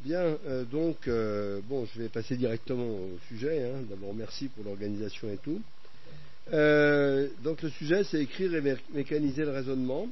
Bien, bon, je vais passer directement au sujet. D'abord, merci pour l'organisation et tout. Donc, le sujet, c'est écrire et mécaniser le raisonnement.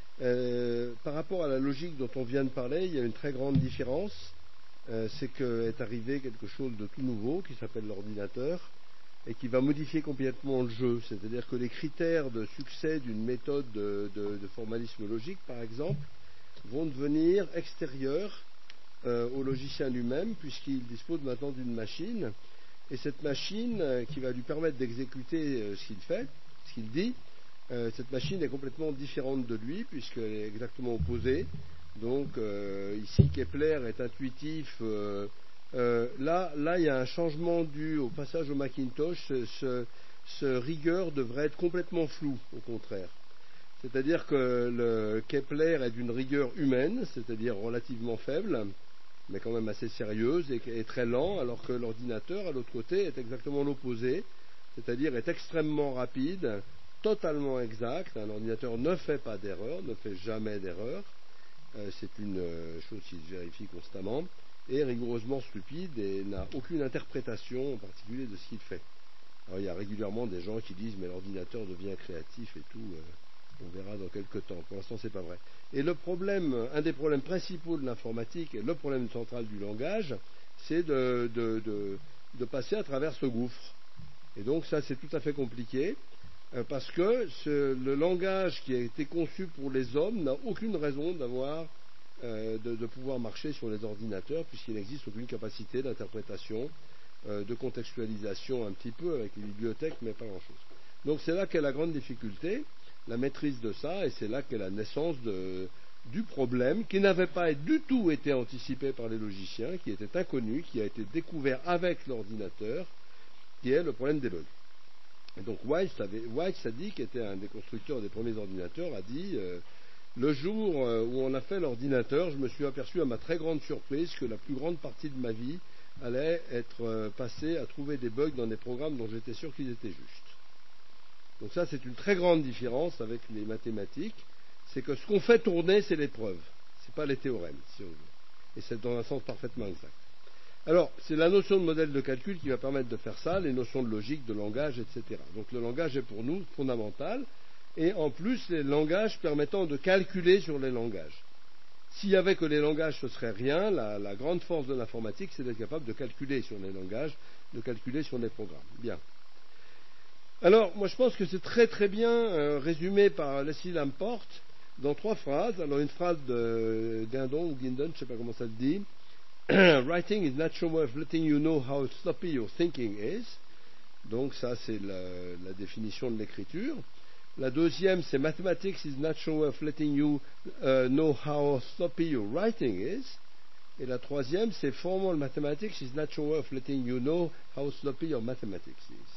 Par rapport à la logique dont on vient de parler, il y a une très grande différence. C'est qu'est arrivé quelque chose de tout nouveau qui s'appelle l'ordinateur et qui va modifier complètement le jeu. C'est-à-dire que les critères de succès d'une méthode de formalisme logique, par exemple, vont devenir extérieurs au logicien lui-même, puisqu'il dispose maintenant d'une machine, et cette machine qui va lui permettre d'exécuter ce qu'il fait, ce qu'il dit, cette machine est complètement différente de lui, puisqu'elle est exactement opposée. Donc ici, Kepler est intuitif. Là, il y a un changement dû au passage au Macintosh. Ce rigueur devrait être complètement flou, au contraire. C'est-à-dire que le Kepler est d'une rigueur humaine, c'est-à-dire relativement faible, mais quand même assez sérieuse et très lent, alors que l'ordinateur, à l'autre côté, est exactement l'opposé, c'est-à-dire est extrêmement rapide, totalement exact. Un ordinateur ne fait pas d'erreur, ne fait jamais d'erreur, c'est une chose qui se vérifie constamment, et rigoureusement stupide et n'a aucune interprétation en particulier de ce qu'il fait. Alors il y a régulièrement des gens qui disent mais l'ordinateur devient créatif et tout, on verra dans quelques temps. Pour l'instant, c'est pas vrai. Et le problème, un des problèmes principaux de l'informatique, et le problème central du langage, c'est de passer à travers ce gouffre. Et donc ça, c'est tout à fait compliqué, parce que le langage qui a été conçu pour les hommes n'a aucune raison de pouvoir marcher sur les ordinateurs, puisqu'il n'existe aucune capacité d'interprétation, de contextualisation un petit peu avec les bibliothèques, mais pas grand-chose. Donc c'est là qu'est la grande difficulté, la maîtrise de ça, et c'est là qu'est la naissance du problème, qui n'avait pas du tout été anticipé par les logiciens, qui était inconnu, qui a été découvert avec l'ordinateur, qui est le problème des bugs. Et donc White Sadi, qui était un des constructeurs des premiers ordinateurs, a dit le jour où on a fait l'ordinateur, je me suis aperçu à ma très grande surprise que la plus grande partie de ma vie allait être passée à trouver des bugs dans des programmes dont j'étais sûr qu'ils étaient justes. Donc ça, c'est une très grande différence avec les mathématiques. C'est que ce qu'on fait tourner, c'est les preuves. Ce n'est pas les théorèmes, si on veut. Et c'est dans un sens parfaitement exact. Alors, c'est la notion de modèle de calcul qui va permettre de faire ça, les notions de logique, de langage, etc. Donc le langage est pour nous fondamental. Et en plus, les langages permettant de calculer sur les langages. S'il n'y avait que les langages, ce serait rien. La grande force de l'informatique, c'est d'être capable de calculer sur les langages, de calculer sur les programmes. Bien. Alors, moi je pense que c'est très très bien résumé par Leslie Lamport dans 3 phrases. Alors, une phrase de Guindon ou Guindon, je ne sais pas comment ça se dit. Writing is natural way of letting you know how sloppy your thinking is. Donc, ça, c'est la définition de l'écriture. La deuxième, c'est Mathematics is natural way of letting you know how sloppy your writing is. Et la troisième, c'est Formal Mathematics is natural way of letting you know how sloppy your mathematics is.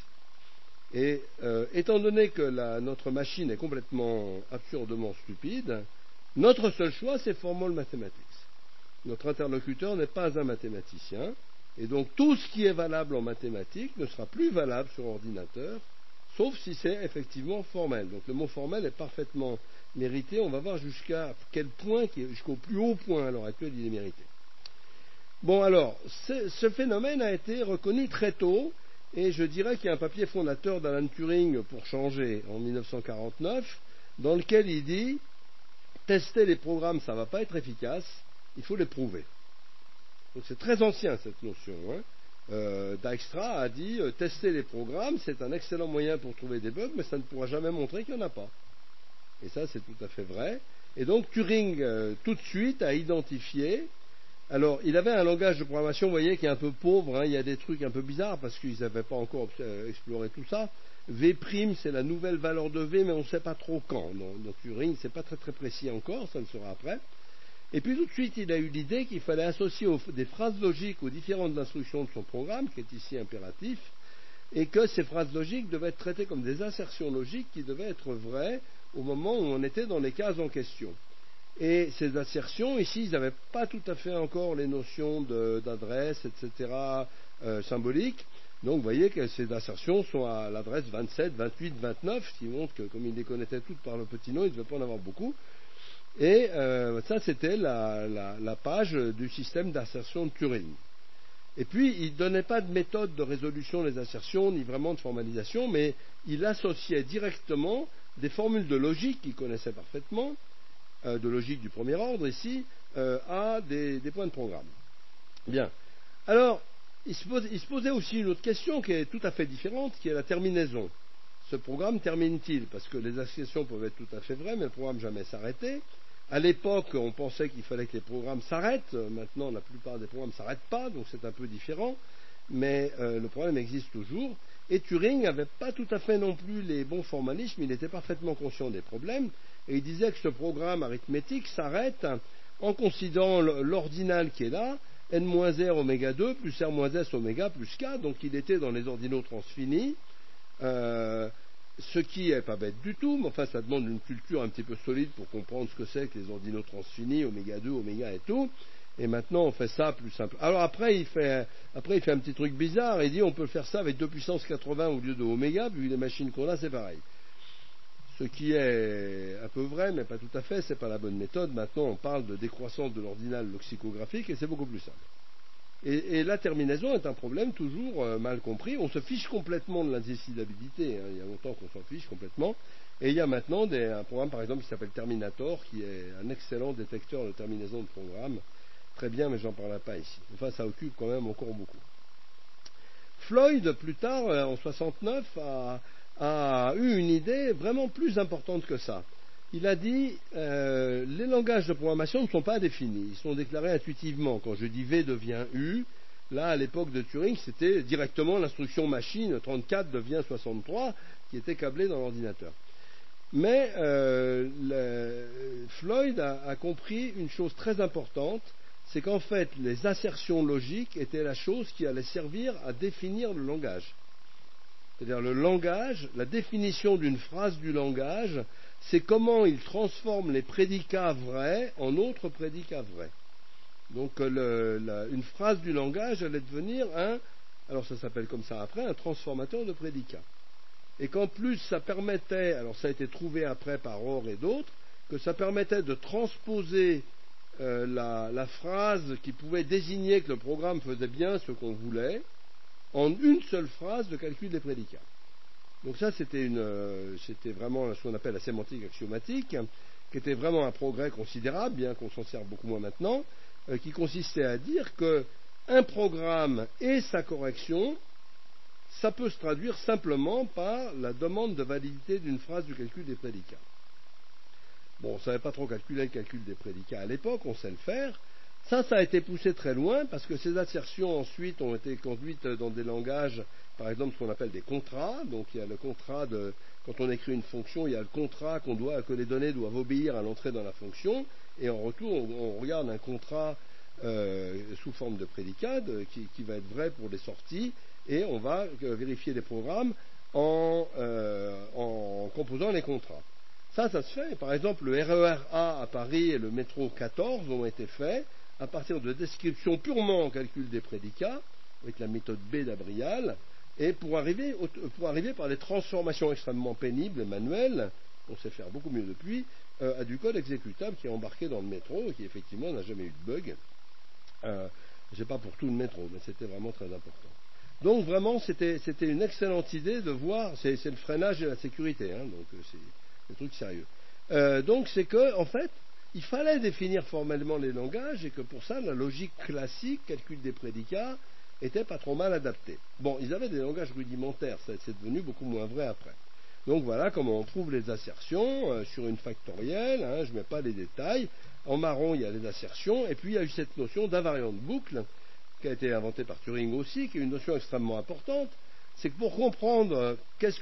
Et étant donné que notre machine est complètement absurdement stupide, notre seul choix, c'est Formal Mathematics. Notre interlocuteur n'est pas un mathématicien, et donc tout ce qui est valable en mathématiques ne sera plus valable sur ordinateur, sauf si c'est effectivement formel. Donc le mot formel est parfaitement mérité. On va voir jusqu'à quel point, jusqu'au plus haut point à l'heure actuelle, il est mérité. Bon alors, ce phénomène a été reconnu très tôt. Et je dirais qu'il y a un papier fondateur d'Alan Turing pour changer en 1949, dans lequel il dit tester les programmes, ça ne va pas être efficace, il faut les prouver. Donc c'est très ancien cette notion. Dijkstra a dit tester les programmes, c'est un excellent moyen pour trouver des bugs, mais ça ne pourra jamais montrer qu'il n'y en a pas. Et ça, c'est tout à fait vrai. Et donc Turing, tout de suite, a identifié. Alors, il avait un langage de programmation, vous voyez, qui est un peu pauvre. Il y a des trucs un peu bizarres parce qu'ils n'avaient pas encore exploré tout ça. V', c'est la nouvelle valeur de V, mais on ne sait pas trop quand. Dans Turing, ce n'est pas très très précis encore, ça le sera après. Et puis tout de suite, il a eu l'idée qu'il fallait associer des phrases logiques aux différentes instructions de son programme, qui est ici impératif, et que ces phrases logiques devaient être traitées comme des assertions logiques qui devaient être vraies au moment où on était dans les cases en question. Et ces assertions, ici, ils n'avaient pas tout à fait encore les notions d'adresse, etc., symboliques. Donc, vous voyez que ces assertions sont à l'adresse 27, 28, 29, ce qui montre que, comme ils les connaissaient toutes par le petit nom, ils ne devaient pas en avoir beaucoup. Et ça, c'était la page du système d'assertion de Turing. Et puis, il ne donnait pas de méthode de résolution des assertions, ni vraiment de formalisation, mais il associait directement des formules de logique qu'il connaissait parfaitement, de logique du premier ordre ici, à des points de programme. Bien. Alors, il se posait aussi une autre question qui est tout à fait différente, qui est la terminaison. Ce programme termine-t-il? Parce que les assertions peuvent être tout à fait vraies, mais le programme jamais s'arrêtait. À l'époque, on pensait qu'il fallait que les programmes s'arrêtent. Maintenant, la plupart des programmes ne s'arrêtent pas, donc c'est un peu différent. Mais le problème existe toujours. Et Turing n'avait pas tout à fait non plus les bons formalismes. Il était parfaitement conscient des problèmes. Et il disait que ce programme arithmétique s'arrête en considérant l'ordinal qui est là, n-r oméga 2 plus r-s oméga plus k. Donc il était dans les ordinaux transfinis. Ce qui n'est pas bête du tout, mais enfin ça demande une culture un petit peu solide pour comprendre ce que c'est que les ordinaux transfinis, oméga 2, oméga et tout. Et maintenant on fait ça plus simple. Alors après il fait un petit truc bizarre, il dit on peut faire ça avec 2 puissance 80 au lieu de oméga, puis les machines qu'on a c'est pareil. Ce qui est un peu vrai, mais pas tout à fait, c'est pas la bonne méthode. Maintenant on parle de décroissance de l'ordinal lexicographique et c'est beaucoup plus simple. Et la terminaison est un problème toujours mal compris. On se fiche complètement de l'indécidabilité. Il y a longtemps qu'on s'en fiche complètement. Et il y a maintenant un programme, par exemple, qui s'appelle Terminator, qui est un excellent détecteur de terminaison de programme. Très bien, mais j'en parlerai pas ici. Enfin, ça occupe quand même encore beaucoup. Floyd, plus tard, en 69, a eu une idée vraiment plus importante que ça. Il a dit les langages de programmation ne sont pas définis, ils sont déclarés intuitivement. Quand je dis V devient U, là à l'époque de Turing c'était directement l'instruction machine 34 devient 63 qui était câblée dans l'ordinateur. Mais Floyd a compris une chose très importante, c'est qu'en fait les assertions logiques étaient la chose qui allait servir à définir le langage. C'est-à-dire le langage, la définition d'une phrase du langage, c'est comment il transforme les prédicats vrais en autres prédicats vrais. Donc une phrase du langage allait devenir alors ça s'appelle comme ça après, un transformateur de prédicats. Et qu'en plus ça permettait, alors ça a été trouvé après par Orr et d'autres, que ça permettait de transposer la phrase qui pouvait désigner que le programme faisait bien ce qu'on voulait, en une seule phrase de calcul des prédicats. Donc ça, c'était vraiment ce qu'on appelle la sémantique axiomatique, qui était vraiment un progrès considérable, bien qu'on s'en serve beaucoup moins maintenant, qui consistait à dire qu'un programme et sa correction, ça peut se traduire simplement par la demande de validité d'une phrase du calcul des prédicats. Bon, on ne savait pas trop calculer le calcul des prédicats à l'époque, on sait le faire. Ça a été poussé très loin parce que ces assertions ensuite ont été conduites dans des langages, par exemple ce qu'on appelle des contrats. Donc il y a le contrat quand on écrit une fonction, il y a le contrat que les données doivent obéir à l'entrée dans la fonction. Et en retour, on regarde un contrat sous forme de prédicat qui va être vrai pour les sorties. Et on va vérifier les programmes en composant les contrats. Ça se fait. Par exemple, le RER A à Paris et le métro 14 ont été faits à partir de descriptions purement en calcul des prédicats, avec la méthode B d'Abrial, et pour arriver par des transformations extrêmement pénibles et manuelles, on sait faire beaucoup mieux depuis, à du code exécutable qui est embarqué dans le métro et qui effectivement n'a jamais eu de bug. C'est pas pour tout le métro, mais c'était vraiment très important. Donc vraiment, c'était une excellente idée de voir, c'est le freinage et la sécurité, donc c'est des trucs sérieux. Donc c'est que, en fait, il fallait définir formellement les langages et que pour ça, la logique classique, calcul des prédicats, était pas trop mal adaptée. Bon, ils avaient des langages rudimentaires, c'est devenu beaucoup moins vrai après. Donc voilà comment on trouve les assertions sur une factorielle, je ne mets pas les détails. En marron, il y a les assertions, et puis il y a eu cette notion d'invariante boucle, qui a été inventée par Turing aussi, qui est une notion extrêmement importante. C'est que pour comprendre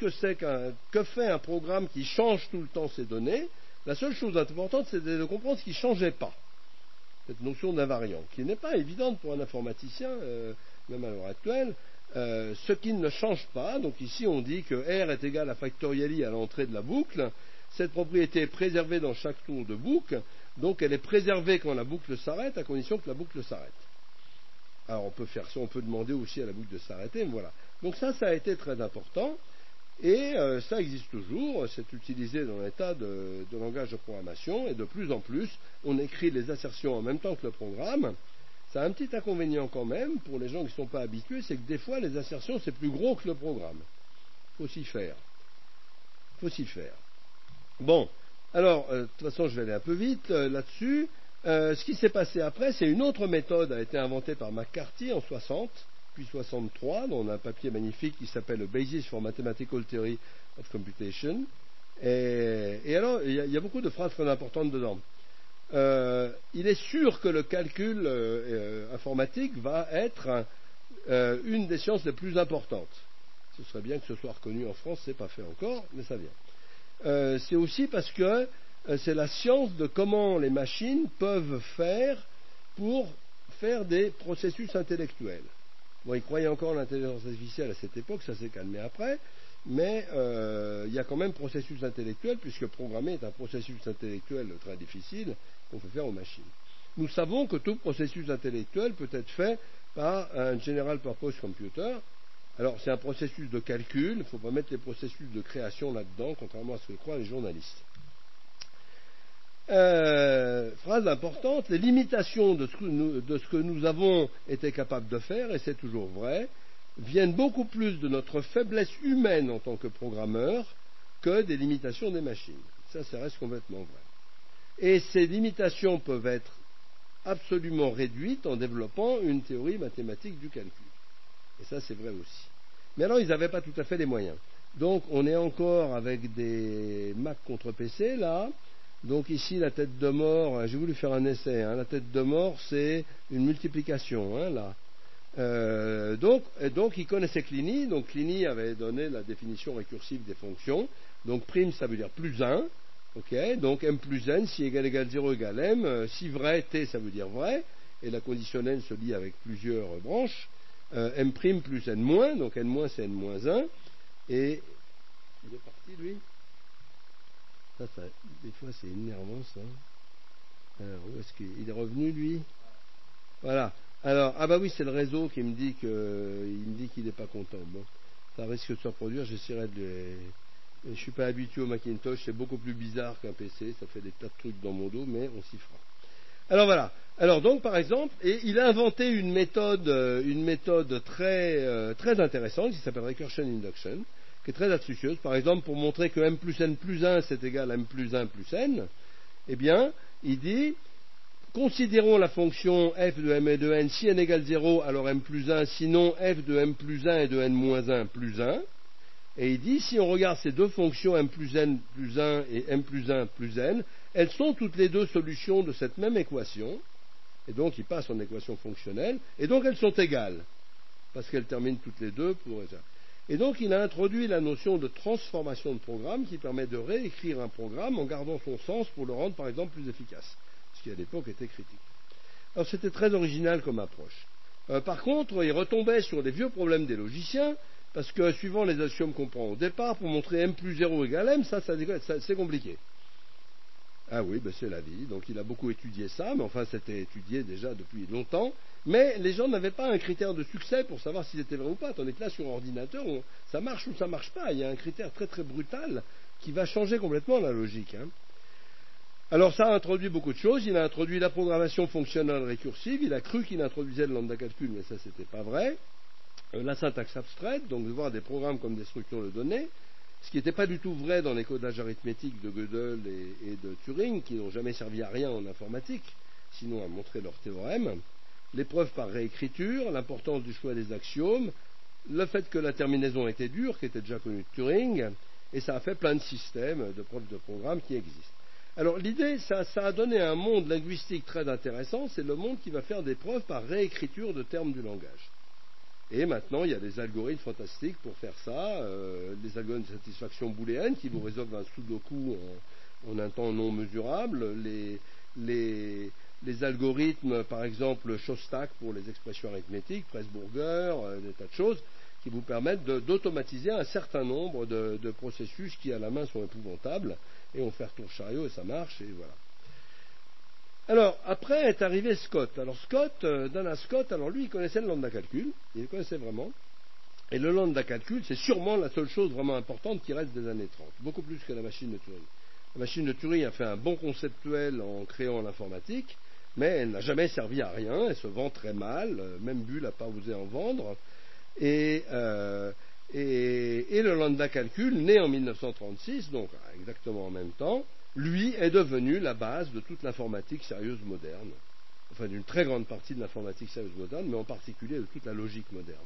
que fait un programme qui change tout le temps ses données, la seule chose importante, c'est de comprendre ce qui ne changeait pas. Cette notion d'invariant, qui n'est pas évidente pour un informaticien, même à l'heure actuelle. Ce qui ne change pas, donc ici on dit que R est égal à factorial I à l'entrée de la boucle. Cette propriété est préservée dans chaque tour de boucle, donc elle est préservée quand la boucle s'arrête, à condition que la boucle s'arrête. Alors on peut faire ça, on peut demander aussi à la boucle de s'arrêter, mais voilà. Donc ça a été très important. Et ça existe toujours, c'est utilisé dans un tas de langages de programmation, et de plus en plus, on écrit les assertions en même temps que le programme. Ça a un petit inconvénient quand même, pour les gens qui ne sont pas habitués, c'est que des fois, les assertions, c'est plus gros que le programme. Il faut s'y faire. Bon, alors, de toute façon, je vais aller un peu vite là-dessus. Ce qui s'est passé après, c'est une autre méthode a été inventée par McCarthy en 60, puis 63, dans un papier magnifique qui s'appelle The Basis for Mathematical Theory of Computation. Et alors, il y a beaucoup de phrases très importantes dedans. Il est sûr que le calcul informatique va être une des sciences les plus importantes. Ce serait bien que ce soit reconnu en France, c'est pas fait encore, mais ça vient. C'est aussi parce que c'est la science de comment les machines peuvent faire pour faire des processus intellectuels. Bon, ils croyaient encore en l'intelligence artificielle à cette époque, ça s'est calmé après, mais il y a quand même processus intellectuel, puisque programmer est un processus intellectuel très difficile qu'on fait faire aux machines. Nous savons que tout processus intellectuel peut être fait par un General Purpose Computer. Alors, c'est un processus de calcul, il ne faut pas mettre les processus de création là-dedans, contrairement à ce que croient les journalistes. Phrase importante, les limitations de ce que nous avons été capables de faire, et c'est toujours vrai, viennent beaucoup plus de notre faiblesse humaine en tant que programmeur que des limitations des machines. Ça reste complètement vrai. Et ces limitations peuvent être absolument réduites en développant une théorie mathématique du calcul. Et ça, c'est vrai aussi. Mais alors, ils n'avaient pas tout à fait les moyens. Donc, on est encore avec des Mac contre PC, là. Donc, ici, la tête de mort, j'ai voulu faire un essai. La tête de mort, c'est une multiplication, là. Donc, il connaissait Clini. Donc, Clini avait donné la définition récursive des fonctions. Donc, prime, ça veut dire plus 1. Okay, donc, m plus n, si égale 0 égale m. Si vrai, t, ça veut dire vrai. Et la conditionnelle se lie avec plusieurs branches. M' plus n-, donc n-, c'est n-1. Et il est parti, lui. Ça, des fois, c'est énervant, ça. Alors, où est-ce qu'il est revenu, lui? Voilà. Alors, ah bah oui, c'est le réseau qui me dit qu'il n'est pas content. Bon, ça risque de se reproduire. J'essaierai de Je ne suis pas habitué au Macintosh, c'est beaucoup plus bizarre qu'un PC. Ça fait des tas de trucs dans mon dos, mais on s'y fera. Alors voilà. Alors donc, par exemple, et il a inventé une méthode très intéressante qui s'appelle Recursion Induction, qui est très astucieuse. Par exemple, pour montrer que m plus n plus 1 c'est égal à m plus 1 plus n, eh bien, il dit, considérons la fonction f de m et de n, si n égale 0, alors m plus 1, sinon f de m plus 1 et de n moins 1 plus 1. Et il dit, si on regarde ces deux fonctions m plus 1 et m plus 1 plus n, elles sont toutes les deux solutions de cette même équation. Et donc, il passe en équation fonctionnelle, et donc elles sont égales, parce qu'elles terminent toutes les deux pour... Et donc, il a introduit la notion de transformation de programme qui permet de réécrire un programme en gardant son sens pour le rendre, par exemple, plus efficace, ce qui, à l'époque, était critique. Alors, c'était très original comme approche. Par contre, il retombait sur les vieux problèmes des logiciens, parce que, suivant les axiomes qu'on prend au départ, pour montrer m plus 0 égale m, ça c'est compliqué. Ah oui, ben c'est la vie. Donc il a beaucoup étudié ça, mais enfin c'était étudié déjà depuis longtemps. Mais les gens n'avaient pas un critère de succès pour savoir s'il était vrai ou pas. Tandis que là, sur ordinateur, ça marche ou ça marche pas. Il y a un critère très très brutal qui va changer complètement la logique. Alors ça a introduit beaucoup de choses. Il a introduit la programmation fonctionnelle récursive. Il a cru qu'il introduisait le lambda calcul, mais ça c'était pas vrai. La syntaxe abstraite, donc de voir des programmes comme des structures de données. Ce qui n'était pas du tout vrai dans les codages arithmétiques de Gödel et de Turing, qui n'ont jamais servi à rien en informatique, sinon à montrer leur théorème. L'épreuve par réécriture, l'importance du choix des axiomes, le fait que la terminaison était dure, qui était déjà connue de Turing, et ça a fait plein de systèmes de preuves de programme qui existent. Alors l'idée, ça a donné un monde linguistique très intéressant, c'est le monde qui va faire des preuves par réécriture de termes du langage. Et maintenant, il y a des algorithmes fantastiques pour faire ça, des algorithmes de satisfaction booléenne qui vous résolvent un sudoku en un temps non mesurable, les algorithmes, par exemple, Shostak pour les expressions arithmétiques, Pressburger, des tas de choses, qui vous permettent d'automatiser un certain nombre de processus qui, à la main, sont épouvantables, et on fait retour chariot et ça marche, et voilà. Alors, après est arrivé Scott. Alors, Dana Scott, alors lui, il connaissait le lambda calcul, il le connaissait vraiment, Et le lambda calcul, c'est sûrement la seule chose vraiment importante qui reste des années 30, beaucoup plus que la machine de Turing. La machine de Turing a fait un bon conceptuel en créant l'informatique, mais elle n'a jamais servi à rien, elle se vend très mal, même Bull n'a pas osé en vendre. Et le lambda calcul, né en 1936, donc exactement en même temps, lui est devenu la base de toute l'informatique sérieuse moderne, enfin d'une très grande partie de l'informatique sérieuse moderne, mais en particulier de toute la logique moderne.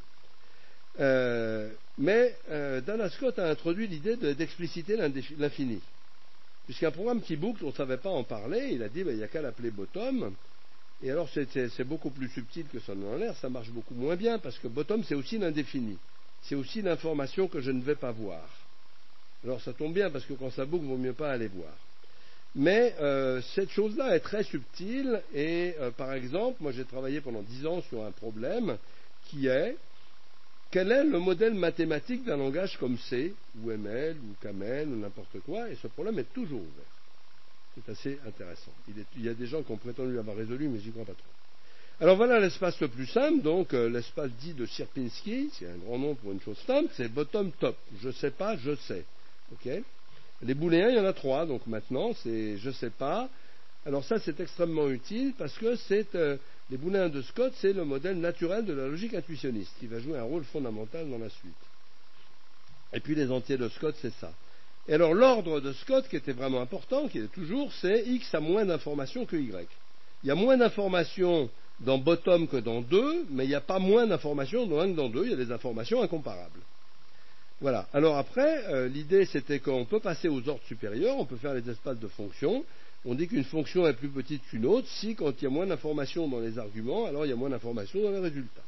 Dallas Scott a introduit l'idée d'expliciter l'infini. Puisqu'un programme qui boucle, on ne savait pas en parler, il a dit il n'y a qu'à l'appeler bottom. Et alors c'est beaucoup plus subtil que ça en a l'air, ça marche beaucoup moins bien, parce que bottom c'est aussi l'indéfini. C'est aussi l'information que je ne vais pas voir. Alors ça tombe bien, parce que quand ça boucle, il vaut mieux pas aller voir. Mais cette chose-là est très subtile, et par exemple, moi j'ai travaillé pendant 10 ans sur un problème qui est quel est le modèle mathématique d'un langage comme C, ou ML, ou Camel, ou n'importe quoi, et ce problème est toujours ouvert. C'est assez intéressant. Il y a des gens qui ont prétendu l'avoir résolu, mais j'y crois pas trop. Alors voilà l'espace le plus simple, donc l'espace dit de Sierpinski, c'est un grand nom pour une chose simple, c'est bottom-top. Je sais pas, je sais. Okay, les booléens, il y en a 3, donc maintenant, c'est je sais pas. Alors ça, c'est extrêmement utile parce que les booléens de Scott, c'est le modèle naturel de la logique intuitionniste qui va jouer un rôle fondamental dans la suite. Et puis les entiers de Scott, c'est ça. Et alors l'ordre de Scott, qui était vraiment important, qui est toujours, c'est X a moins d'informations que Y. Il y a moins d'informations dans bottom que dans 2, mais il n'y a pas moins d'informations dans 1 que dans 2, il y a des informations incomparables. Voilà. Alors après, l'idée c'était qu'on peut passer aux ordres supérieurs, on peut faire les espaces de fonctions. On dit qu'une fonction est plus petite qu'une autre si, quand il y a moins d'informations dans les arguments, alors il y a moins d'informations dans les résultats.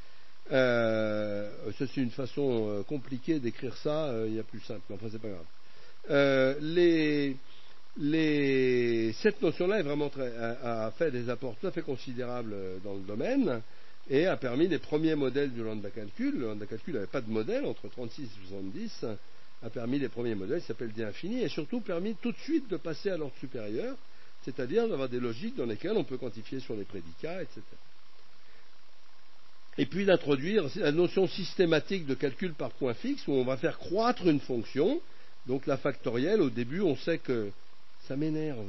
Ça, c'est une façon compliquée d'écrire ça, il y a plus simple, mais enfin, c'est pas grave. Cette notion-là a fait des apports tout à fait considérables dans le domaine et a permis les premiers modèles du lambda calcul. Le lambda calcul n'avait pas de modèle entre 36 et 70, a permis les premiers modèles qui s'appellent D infini et surtout permis tout de suite de passer à l'ordre supérieur, c'est-à-dire d'avoir des logiques dans lesquelles on peut quantifier sur les prédicats, etc. Et puis d'introduire la notion systématique de calcul par point fixe où on va faire croître une fonction. Donc la factorielle, au début, on sait que ça m'énerve.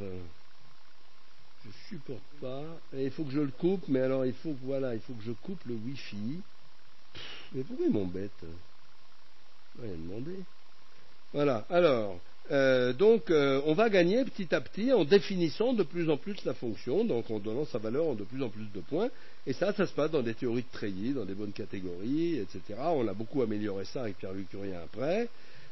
Je supporte pas. Et il faut que je le coupe, mais alors il faut que je coupe le Wi-Fi. Mais pourquoi il m'embête? Rien demandé. Voilà. Alors, on va gagner petit à petit en définissant de plus en plus la fonction, donc en donnant sa valeur en de plus en plus de points. Et ça se passe dans des théories de treillis, dans des bonnes catégories, etc. On a beaucoup amélioré ça avec Pierre-Louis Curien après.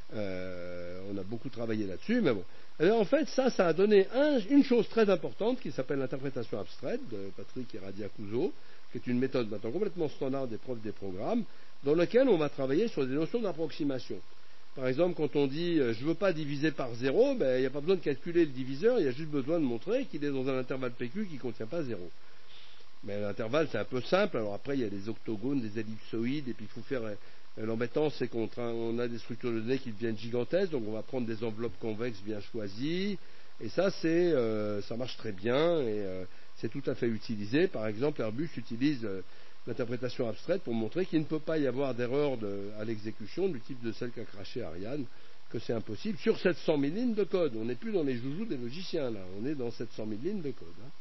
On a beaucoup travaillé là-dessus, mais bon. Alors en fait, ça a donné une chose très importante qui s'appelle l'interprétation abstraite de Patrick Eradiacuso, qui est une méthode maintenant complètement standard des profs des programmes, dans laquelle on va travailler sur des notions d'approximation. Par exemple, quand on dit je ne veux pas diviser par 0, ben, il n'y a pas besoin de calculer le diviseur, il y a juste besoin de montrer qu'il est dans un intervalle PQ qui ne contient pas 0. Mais l'intervalle, c'est un peu simple. Alors après, il y a des octogones, des ellipsoïdes, et puis il faut faire. L'embêtant, c'est qu'on a des structures de données qui deviennent gigantesques, donc on va prendre des enveloppes convexes bien choisies, et ça, ça marche très bien, et c'est tout à fait utilisé. Par exemple, Airbus utilise l'interprétation abstraite pour montrer qu'il ne peut pas y avoir d'erreur à l'exécution du type de celle qu'a craché Ariane, que c'est impossible, sur 700 000 lignes de code. On n'est plus dans les joujoux des logiciens, là, on est dans 700 000 lignes de code. Hein.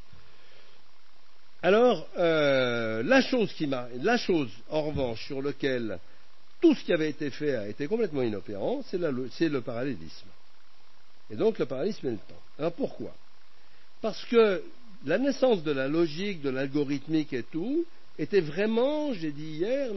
Alors, la chose, en revanche, sur laquelle tout ce qui avait été fait a été complètement inopérant, c'est le parallélisme. Et donc le parallélisme est le temps. Alors pourquoi? Parce que la naissance de la logique, de l'algorithmique et tout, était vraiment, j'ai dit hier,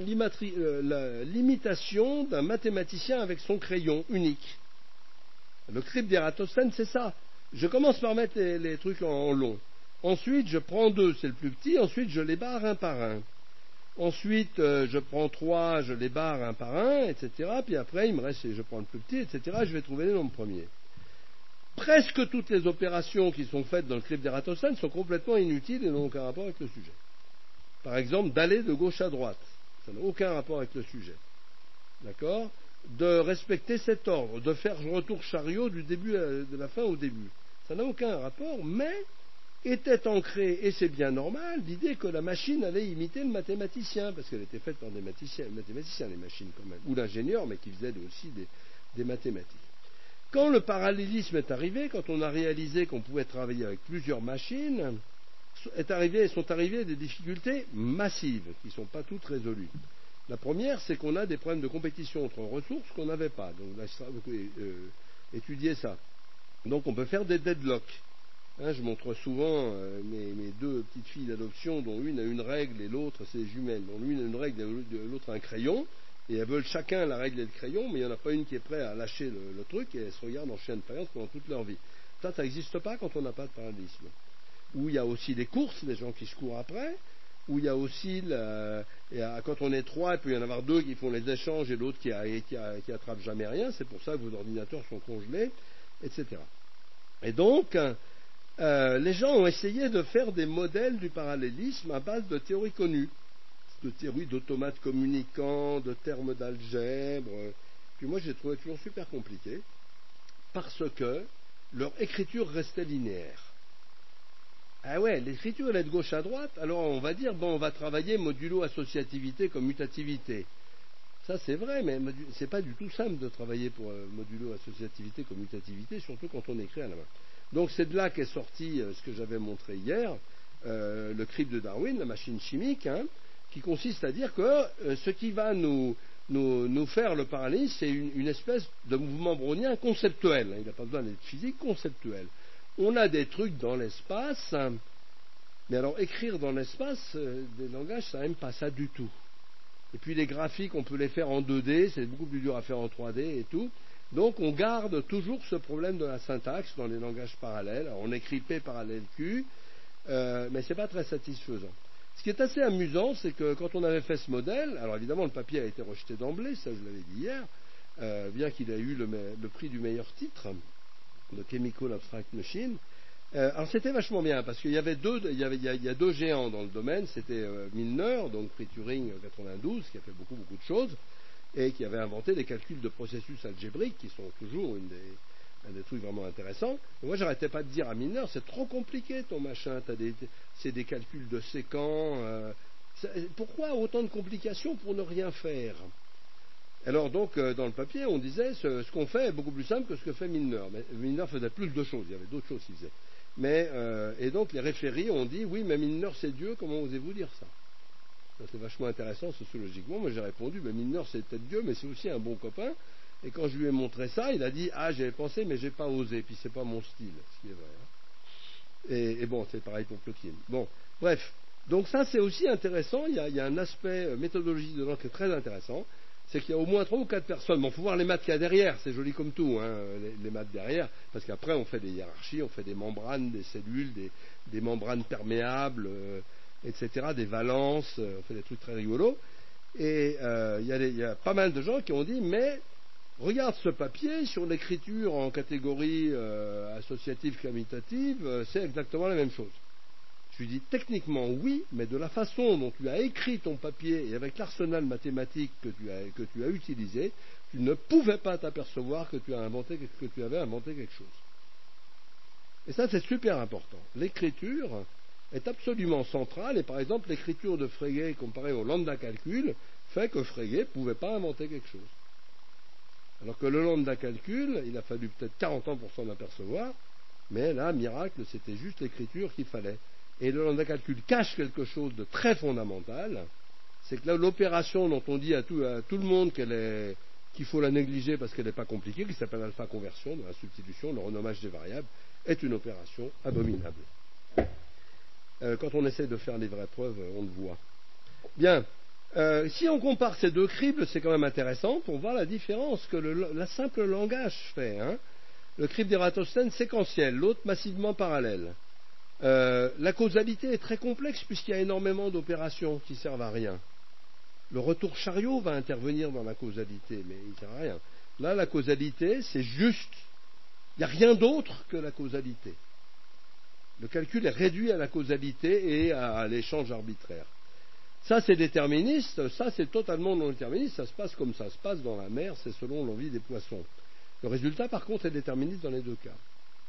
l'imitation d'un mathématicien avec son crayon unique. Le crypte d'Ératosthène, c'est ça. Je commence par mettre les trucs en long. Ensuite, je prends 2, c'est le plus petit. Ensuite, je les barre un par un. Ensuite, je prends 3, je les barre un par un, etc. Puis après, il me reste, je prends le plus petit, etc. Je vais trouver les nombres premiers. Presque toutes les opérations qui sont faites dans le crypte d'Ératosthène sont complètement inutiles et n'ont aucun rapport avec le sujet. Par exemple, d'aller de gauche à droite, ça n'a aucun rapport avec le sujet. D'accord? De respecter cet ordre, de faire retour chariot du début de la fin au début. Ça n'a aucun rapport, mais était ancrée, et c'est bien normal, l'idée que la machine allait imiter le mathématicien, parce qu'elle était faite par des mathématiciens, les machines quand même, ou l'ingénieur, mais qui faisait aussi des mathématiques. Quand le parallélisme est arrivé, quand on a réalisé qu'on pouvait travailler avec plusieurs machines, sont arrivées des difficultés massives, qui ne sont pas toutes résolues. La première, c'est qu'on a des problèmes de compétition entre ressources qu'on n'avait pas. Donc là, vous pouvez étudier ça. Donc on peut faire des deadlocks. Je montre souvent mes deux petites filles d'adoption, dont une a une règle et l'autre, c'est jumelles. Dont l'une a une règle et l'autre a un crayon. Et elles veulent chacun la règle et le crayon, mais il n'y en a pas une qui est prête à lâcher le truc, et elles se regardent en chien de faïence pendant toute leur vie. Ça n'existe pas quand on n'a pas de parallélisme. Où il y a aussi les courses, les gens qui se courent après, où il y a aussi, quand on est trois, il peut y en avoir deux qui font les échanges et l'autre qui attrape jamais rien, c'est pour ça que vos ordinateurs sont congelés, etc. Et donc, les gens ont essayé de faire des modèles du parallélisme à base de théories connues, de théories d'automates communicants, de termes d'algèbre. Puis moi, j'ai trouvé toujours super compliqué, parce que leur écriture restait linéaire. Ah ouais, l'écriture elle est de gauche à droite, alors on va dire, on va travailler modulo associativité comme mutativité. Ça c'est vrai, mais c'est pas du tout simple de travailler pour modulo associativité comme mutativité, surtout quand on écrit à la main. Donc c'est de là qu'est sorti ce que j'avais montré hier, le crypte de Darwin, la machine chimique, qui consiste à dire que ce qui va nous faire le parallélisme, c'est une espèce de mouvement brownien conceptuel. Il n'a pas besoin d'être physique, conceptuel. On a des trucs dans l'espace, mais alors écrire dans l'espace, des langages, ça n'aime pas ça du tout. Et puis les graphiques, on peut les faire en 2D, c'est beaucoup plus dur à faire en 3D et tout. Donc on garde toujours ce problème de la syntaxe dans les langages parallèles. Alors, on écrit P parallèle Q, mais ce n'est pas très satisfaisant. Ce qui est assez amusant, c'est que quand on avait fait ce modèle, alors évidemment le papier a été rejeté d'emblée, ça je l'avais dit hier, bien qu'il ait eu le prix du meilleur titre, de Chemical Abstract Machine. Alors c'était vachement bien parce qu'il y avait il y a deux géants dans le domaine. C'était Milner, donc prix Turing 92, qui a fait beaucoup de choses et qui avait inventé des calculs de processus algébriques qui sont toujours un des trucs vraiment intéressants. Et moi j'arrêtais pas de dire à Milner, c'est trop compliqué ton machin, c'est des calculs de séquents. Pourquoi autant de complications pour ne rien faire? Alors donc, dans le papier, on disait ce qu'on fait est beaucoup plus simple que ce que fait Milner. Mais Milner faisait plus de choses, il y avait d'autres choses qu'il faisait. Et donc les référis ont dit, oui, mais Milner c'est Dieu, comment osez-vous dire ça? Ça c'est vachement intéressant sociologiquement. Moi j'ai répondu, mais Milner c'est peut-être Dieu, mais c'est aussi un bon copain. Et quand je lui ai montré ça, il a dit, ah j'avais pensé, mais j'ai pas osé, puis c'est pas mon style, ce qui est vrai. Et bon, c'est pareil pour Plotkin. Bon, bref. Donc ça c'est aussi intéressant, il y a un aspect méthodologique dedans qui est très intéressant. C'est qu'il y a au moins 3 ou 4 personnes. Bon, il faut voir les maths qu'il y a derrière, c'est joli comme tout, les maths derrière, parce qu'après on fait des hiérarchies, on fait des membranes, des cellules, des membranes perméables, etc., des valences, on fait des trucs très rigolos. Et il y a pas mal de gens qui ont dit, mais regarde ce papier sur l'écriture en catégorie associative commutative, c'est exactement la même chose. Je lui dis techniquement oui, mais de la façon dont tu as écrit ton papier et avec l'arsenal mathématique que tu as utilisé, tu ne pouvais pas t'apercevoir que tu avais inventé quelque chose. Et ça, c'est super important. L'écriture est absolument centrale, et par exemple, l'écriture de Frege comparée au lambda calcul fait que Frege ne pouvait pas inventer quelque chose. Alors que le lambda calcul, il a fallu peut-être 40 ans pour s'en apercevoir, mais là, miracle, c'était juste l'écriture qu'il fallait. Et le lambda calcul cache quelque chose de très fondamental, c'est que là, l'opération dont on dit à tout le monde qu'il faut la négliger parce qu'elle n'est pas compliquée, qui s'appelle alpha conversion, de la substitution, le renommage des variables, est une opération abominable. Quand on essaie de faire les vraies preuves, on le voit. Bien, si on compare ces deux cribles, c'est quand même intéressant pour voir la différence que la simple langage fait. Le crible d'Ératosthène séquentiel, l'autre massivement parallèle. La causalité est très complexe puisqu'il y a énormément d'opérations qui servent à rien. Le retour chariot va intervenir dans la causalité, mais il ne sert à rien. Là, la causalité, c'est juste. Il n'y a rien d'autre que la causalité. Le calcul est réduit à la causalité et à l'échange arbitraire. Ça, c'est déterministe, ça, c'est totalement non déterministe, ça se passe comme ça se passe dans la mer, c'est selon l'envie des poissons. Le résultat, par contre, est déterministe dans les deux cas.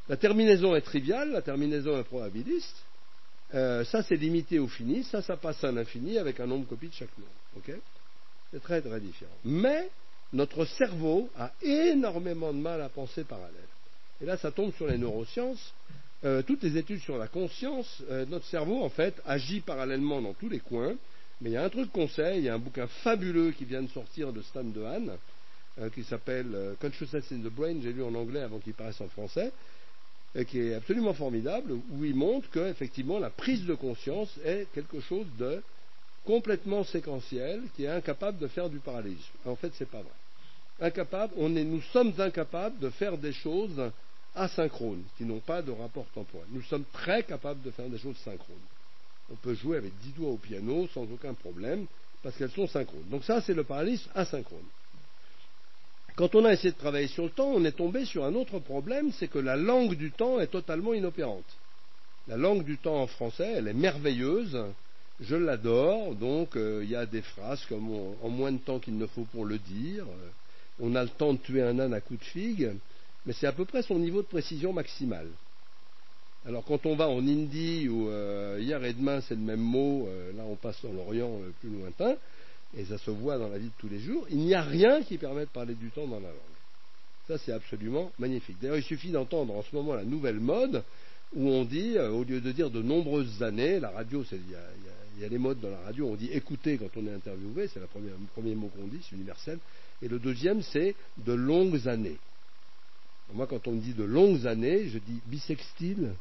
La terminaison est triviale, la terminaison est probabiliste. Ça, c'est limité au fini. Ça passe à l'infini avec un nombre copie de chaque nombre. Okay, c'est très, très différent. Mais notre cerveau a énormément de mal à penser parallèle. Et là, ça tombe sur les neurosciences. Toutes les études sur la conscience, notre cerveau, en fait, agit parallèlement dans tous les coins. Mais il y a un truc qu'on sait, il y a un bouquin fabuleux qui vient de sortir de Stan Dehaene, qui s'appelle Consciousness in the Brain, j'ai lu en anglais avant qu'il paraisse en français, qui est absolument formidable, où il montre qu'effectivement la prise de conscience est quelque chose de complètement séquentiel, qui est incapable de faire du parallélisme. En fait, c'est pas vrai. Nous sommes incapables de faire des choses asynchrones, qui n'ont pas de rapport temporel. Nous sommes très capables de faire des choses synchrones. On peut jouer avec 10 doigts au piano sans aucun problème, parce qu'elles sont synchrones. Donc ça, c'est le parallélisme asynchrone. Quand on a essayé de travailler sur le temps, on est tombé sur un autre problème, c'est que la langue du temps est totalement inopérante. La langue du temps en français, elle est merveilleuse, je l'adore, donc il y a des phrases comme en moins de temps qu'il ne faut pour le dire, on a le temps de tuer un âne à coups de figue, mais c'est à peu près son niveau de précision maximale. Alors quand on va en Indie, où hier et demain c'est le même mot, là on passe dans l'Orient plus lointain, et ça se voit dans la vie de tous les jours, il n'y a rien qui permet de parler du temps dans la langue. Ça, c'est absolument magnifique. D'ailleurs, il suffit d'entendre en ce moment la nouvelle mode, où on dit, au lieu de dire de nombreuses années, la radio, il y a les modes dans la radio, on dit écouter quand on est interviewé, c'est le premier mot qu'on dit, c'est universel, et le deuxième, c'est de longues années. Moi, quand on me dit de longues années, je dis bisextile,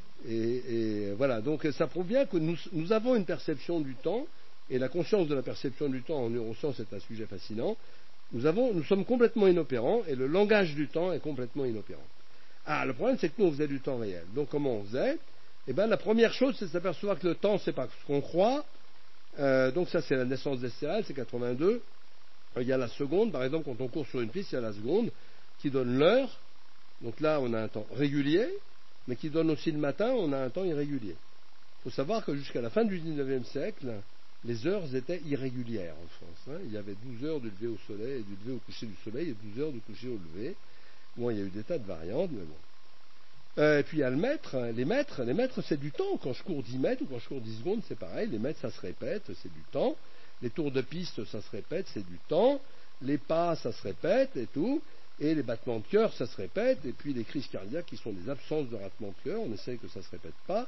et voilà, donc ça prouve bien que nous avons une perception du temps. Et la conscience de la perception du temps en neurosciences est un sujet fascinant. Nous sommes complètement inopérants et le langage du temps est complètement inopérant. Ah, le problème, c'est que nous, on faisait du temps réel. Donc, comment on faisait ? Eh bien, la première chose, c'est de s'apercevoir que le temps, c'est pas ce qu'on croit. Donc, ça, c'est la naissance des céréales, c'est 82. Il y a la seconde, par exemple, quand on court sur une piste, il y a la seconde qui donne l'heure. Donc là, on a un temps régulier, mais qui donne aussi le matin, on a un temps irrégulier. Il faut savoir que jusqu'à la fin du 19e siècle, les heures étaient irrégulières en France. Il y avait 12 heures du lever au soleil et du lever au coucher du soleil et 12 heures du coucher au lever. Bon, il y a eu des tas de variantes, mais bon. Et puis il y a le mètre. Les mètres, c'est du temps. Quand je cours 10 mètres ou quand je cours 10 secondes, c'est pareil. Les mètres, ça se répète, c'est du temps. Les tours de piste, ça se répète, c'est du temps. Les pas, ça se répète et tout. Et les battements de cœur, ça se répète. Et puis les crises cardiaques qui sont des absences de battements de cœur, on essaye que ça ne se répète pas.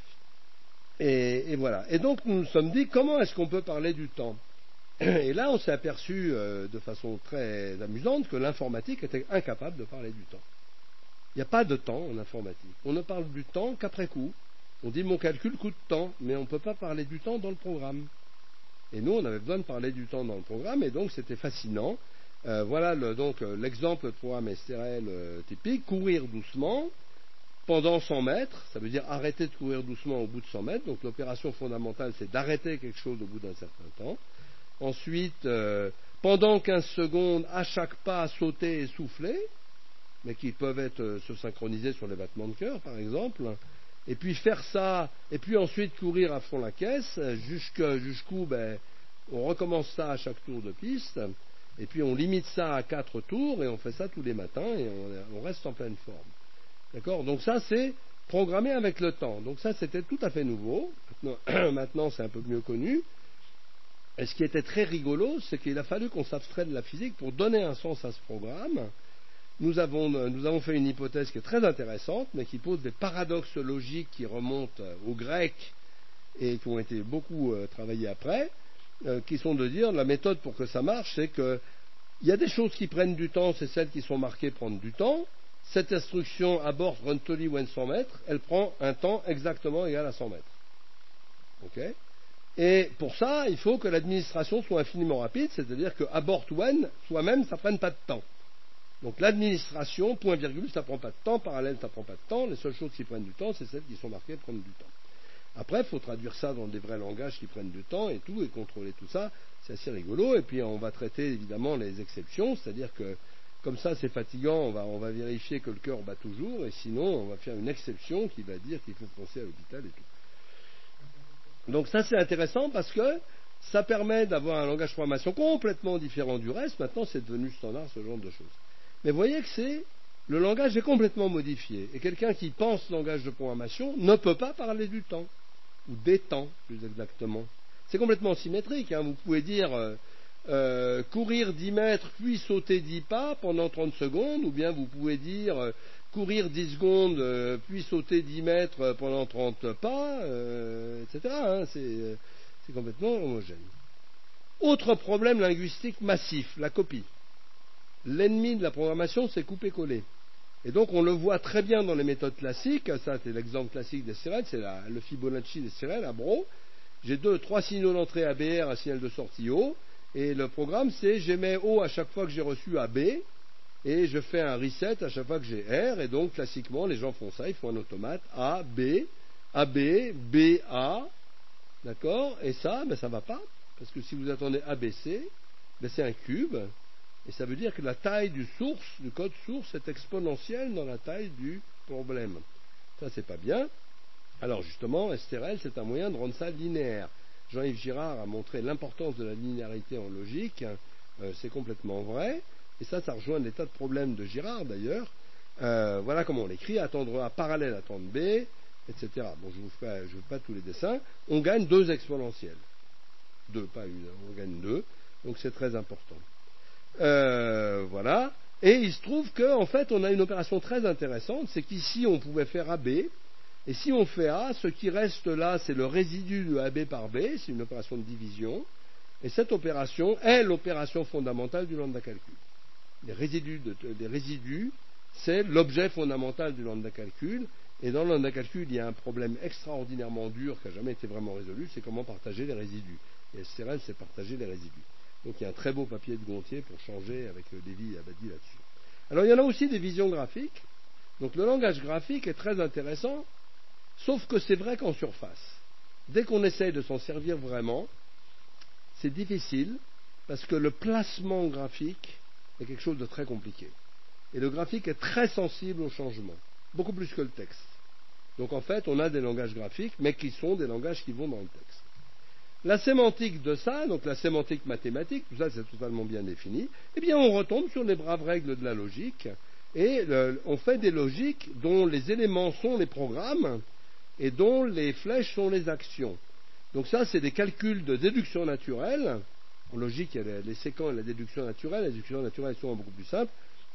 Et voilà. Et donc nous nous sommes dit, comment est-ce qu'on peut parler du temps ? Et là, on s'est aperçu de façon très amusante que l'informatique était incapable de parler du temps. Il n'y a pas de temps en informatique. On ne parle du temps qu'après coup. On dit mon calcul coûte tant, mais on ne peut pas parler du temps dans le programme. Et nous, on avait besoin de parler du temps dans le programme, et donc c'était fascinant. Voilà l'exemple de programme STRL typique, courir doucement. Pendant 100 mètres, ça veut dire arrêter de courir doucement au bout de 100 mètres. Donc l'opération fondamentale, c'est d'arrêter quelque chose au bout d'un certain temps. Ensuite, pendant 15 secondes, à chaque pas, sauter et souffler, mais qui peuvent se synchroniser sur les battements de cœur, par exemple. Et puis faire ça, et puis ensuite courir à fond la caisse, jusqu'où on recommence ça à chaque tour de piste. Et puis on limite ça à 4 tours, et on fait ça tous les matins, et on reste en pleine forme. D'accord ? Donc ça, c'est programmé avec le temps. Donc ça, c'était tout à fait nouveau. Maintenant, c'est un peu mieux connu. Et ce qui était très rigolo, c'est qu'il a fallu qu'on s'abstraie de la physique pour donner un sens à ce programme. Nous avons fait une hypothèse qui est très intéressante, mais qui pose des paradoxes logiques qui remontent aux Grecs et qui ont été beaucoup travaillés après, qui sont de dire, la méthode pour que ça marche, c'est qu'il y a des choses qui prennent du temps, c'est celles qui sont marquées prendre du temps. Cette instruction abort run slowly when 100 mètres, elle prend un temps exactement égal à 100 mètres. Okay ? Et pour ça, il faut que l'administration soit infiniment rapide, c'est-à-dire que abort when, soi-même, ça ne prenne pas de temps. Donc l'administration, point virgule, ça ne prend pas de temps, parallèle, ça ne prend pas de temps, les seules choses qui prennent du temps, c'est celles qui sont marquées prendre du temps. Après, il faut traduire ça dans des vrais langages qui prennent du temps et tout, et contrôler tout ça, c'est assez rigolo. Et puis on va traiter évidemment les exceptions, c'est-à-dire que comme ça, c'est fatigant, on va vérifier que le cœur bat toujours, et sinon, on va faire une exception qui va dire qu'il faut penser à l'hôpital et tout. Donc ça, c'est intéressant parce que ça permet d'avoir un langage de programmation complètement différent du reste. Maintenant, c'est devenu standard, ce genre de choses. Mais vous voyez que c'est le langage est complètement modifié. Et quelqu'un qui pense langage de programmation ne peut pas parler du temps, ou des temps, plus exactement. C'est complètement symétrique. Vous pouvez dire courir 10 mètres, puis sauter 10 pas pendant 30 secondes, ou bien vous pouvez dire courir 10 secondes, puis sauter 10 mètres pendant 30 pas, etc. C'est complètement homogène. Autre problème linguistique massif, la copie. L'ennemi de la programmation, c'est couper-coller. Et donc on le voit très bien dans les méthodes classiques. Ça, c'est l'exemple classique des sérelles, c'est le Fibonacci des sérelles à Bro. J'ai 3 signaux d'entrée ABR, un signal de sortie O. Et le programme, c'est j'émets O à chaque fois que j'ai reçu AB. Et je fais un reset à chaque fois que j'ai R. Et donc, classiquement, les gens font ça, ils font un automate A, B, AB, B, A. D'accord? Et ça, ça ne va pas. Parce que si vous attendez ABC, c'est un cube. Et ça veut dire que la taille du code source est exponentielle dans la taille du problème. Ça, c'est pas bien. Alors justement, STRL, c'est un moyen de rendre ça linéaire. Jean-Yves Girard a montré l'importance de la linéarité en logique. C'est complètement vrai. Et ça rejoint des tas de problèmes de Girard d'ailleurs. Voilà comment on l'écrit, attendre A parallèle à attendre B, etc. Bon, je ne vous fais pas tous les dessins. On gagne 2 exponentielles. 2, pas une, on gagne 2. Donc c'est très important. Voilà. Et il se trouve qu'en fait, on a une opération très intéressante, c'est qu'ici, on pouvait faire AB, et si on fait A, ce qui reste là, c'est le résidu de AB par B, c'est une opération de division, et cette opération est l'opération fondamentale du lambda calcul. Les résidus, c'est l'objet fondamental du lambda calcul, et dans le lambda calcul, il y a un problème extraordinairement dur qui n'a jamais été vraiment résolu, c'est comment partager les résidus. Et STRL, c'est partager les résidus. Donc il y a un très beau papier de Gontier pour changer avec Lévy et Abadi là-dessus. Alors il y en a aussi des visions graphiques. Donc le langage graphique est très intéressant, sauf que c'est vrai qu'en surface. Dès qu'on essaye de s'en servir vraiment, c'est difficile parce que le placement graphique est quelque chose de très compliqué. Et le graphique est très sensible au changement, beaucoup plus que le texte. Donc en fait, on a des langages graphiques, mais qui sont des langages qui vont dans le texte. La sémantique de ça, donc la sémantique mathématique, tout ça c'est totalement bien défini, eh bien on retombe sur les braves règles de la logique, et on fait des logiques dont les éléments sont les programmes, et dont les flèches sont les actions. Donc ça c'est des calculs de déduction naturelle. En logique, il y a les séquents et la déduction naturelle. Les déductions naturelles sont beaucoup plus simples.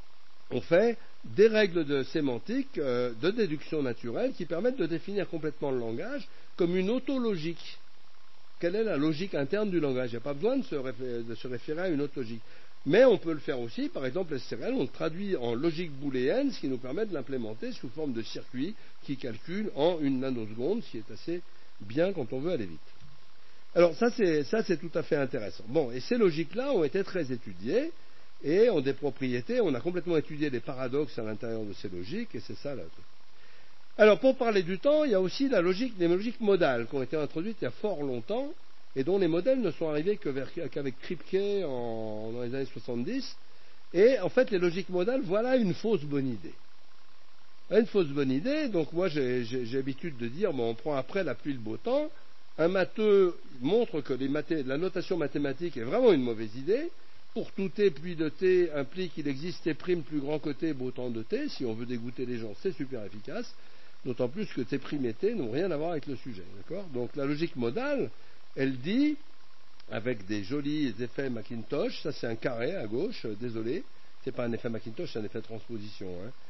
On fait des règles de sémantique, de déduction naturelle, qui permettent de définir complètement le langage comme une autologique. Quelle est la logique interne du langage? Il n'y a pas besoin de se référer à une autre logique. Mais on peut le faire aussi, par exemple, STRL, on le traduit en logique booléenne, ce qui nous permet de l'implémenter sous forme de circuit qui calcule en 1 nanoseconde, ce qui est assez bien quand on veut aller vite. Alors ça c'est tout à fait intéressant. Bon, et ces logiques-là ont été très étudiées, et ont des propriétés, on a complètement étudié les paradoxes à l'intérieur de ces logiques, et c'est ça là. Alors, pour parler du temps, il y a aussi les logiques modales qui ont été introduites il y a fort longtemps et dont les modèles ne sont arrivés qu'avec Kripke dans les années 70. Et en fait, les logiques modales, voilà une fausse bonne idée. Une fausse bonne idée, donc moi j'ai l'habitude de dire, on prend après la pluie le beau temps. Un matheux montre que la notation mathématique est vraiment une mauvaise idée. Pour tout t, pluie de t implique qu'il existe t' plus grand que t, beau temps de t. Si on veut dégoûter les gens, c'est super efficace. D'autant plus que t' et t n'ont rien à voir avec le sujet. D'accord ? Donc la logique modale, elle dit, avec des jolis effets Macintosh, ça c'est un carré à gauche, désolé, c'est pas un effet Macintosh, c'est un effet transposition.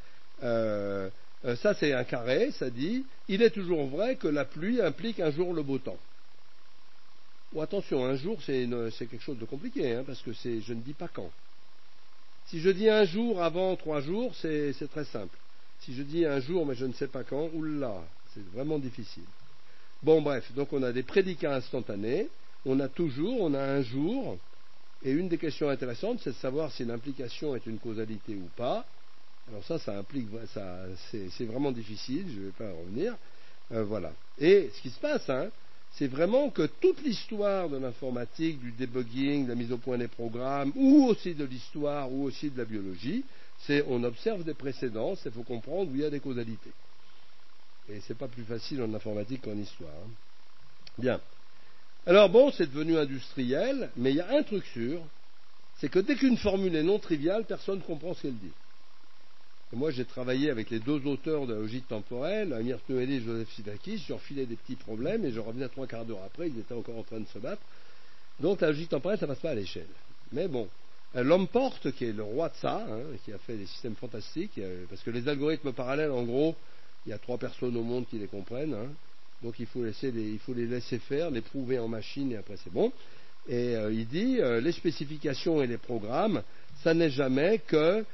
Ça c'est un carré, ça dit, il est toujours vrai que la pluie implique un jour le beau temps. Bon, attention, un jour c'est quelque chose de compliqué, parce que je ne dis pas quand. Si je dis un jour avant 3 jours, c'est très simple. Si je dis un jour, mais je ne sais pas quand, oula, c'est vraiment difficile. Bon, bref, donc on a des prédicats instantanés, on a un jour, et une des questions intéressantes, c'est de savoir si l'implication est une causalité ou pas. Alors c'est vraiment difficile, je ne vais pas en revenir. Voilà. Et ce qui se passe, c'est vraiment que toute l'histoire de l'informatique, du debugging, de la mise au point des programmes, ou aussi de l'histoire, ou aussi de la biologie, on observe des précédences, il faut comprendre où il y a des causalités. Et c'est pas plus facile en informatique qu'en histoire. Bien. Alors bon, c'est devenu industriel, mais il y a un truc sûr, c'est que dès qu'une formule est non triviale, personne ne comprend ce qu'elle dit. Et moi, j'ai travaillé avec les deux auteurs de la logique temporelle, Amir Noéli et Joseph Sivaki, je leur filais des petits problèmes et je revenais 3/4 d'heure après, ils étaient encore en train de se battre. Donc la logique temporelle, ça ne passe pas à l'échelle. Mais bon, l'homme porte, qui est le roi de ça, qui a fait des systèmes fantastiques, parce que les algorithmes parallèles, en gros, il y a 3 personnes au monde qui les comprennent, donc il faut les laisser faire, les prouver en machine et après c'est bon. Et il dit, les spécifications et les programmes, ça n'est jamais que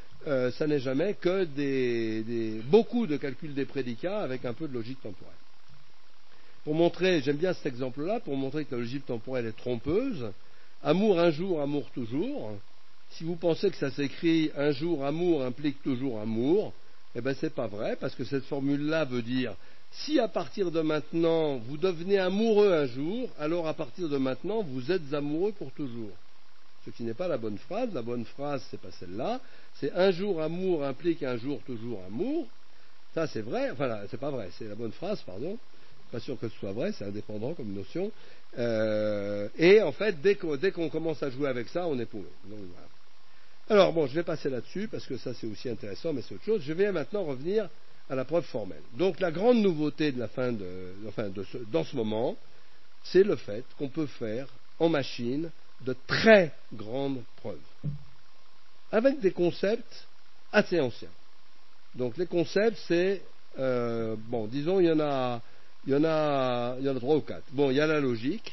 beaucoup de calculs des prédicats avec un peu de logique temporelle. Pour montrer, j'aime bien cet exemple-là, pour montrer que la logique temporelle est trompeuse, amour un jour, amour toujours. Si vous pensez que ça s'écrit un jour amour implique toujours amour, eh bien c'est pas vrai, parce que cette formule-là veut dire si à partir de maintenant vous devenez amoureux un jour, alors à partir de maintenant vous êtes amoureux pour toujours. Ce qui n'est pas la bonne phrase. La bonne phrase, c'est pas celle-là. C'est un jour amour implique un jour toujours amour. Ça c'est vrai. Enfin, là, c'est pas vrai. C'est la bonne phrase, pardon. Pas sûr que ce soit vrai. C'est indépendant comme notion. Et en fait, dès qu'on commence à jouer avec ça, on est paumé. Donc voilà. Alors bon, je vais passer là-dessus parce que ça c'est aussi intéressant, mais c'est autre chose. Je vais maintenant revenir à la preuve formelle. Donc la grande nouveauté de dans ce moment, c'est le fait qu'on peut faire en machine de très grandes preuves, avec des concepts assez anciens. Donc les concepts, c'est disons il y en a 3 ou 4. Bon, il y a la logique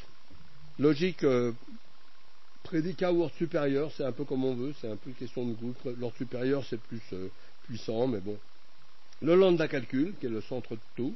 prédicat ou ordre supérieur, c'est un peu comme on veut, c'est un peu une question de goût. L'ordre supérieur, c'est plus puissant, mais bon. Le lambda calcul, qui est le centre de tout,